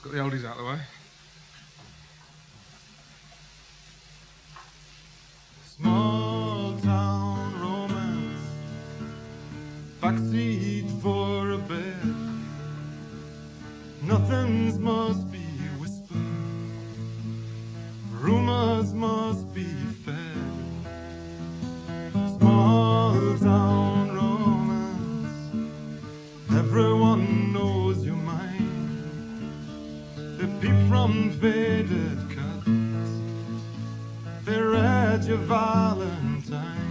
Got the oldies out of the way. Small town romance, backseat for a bed. Nothing's must be whispered, rumors must be fed. Small town romance, everyone knows your mind. They peep from faded cuts, they read your Valentine.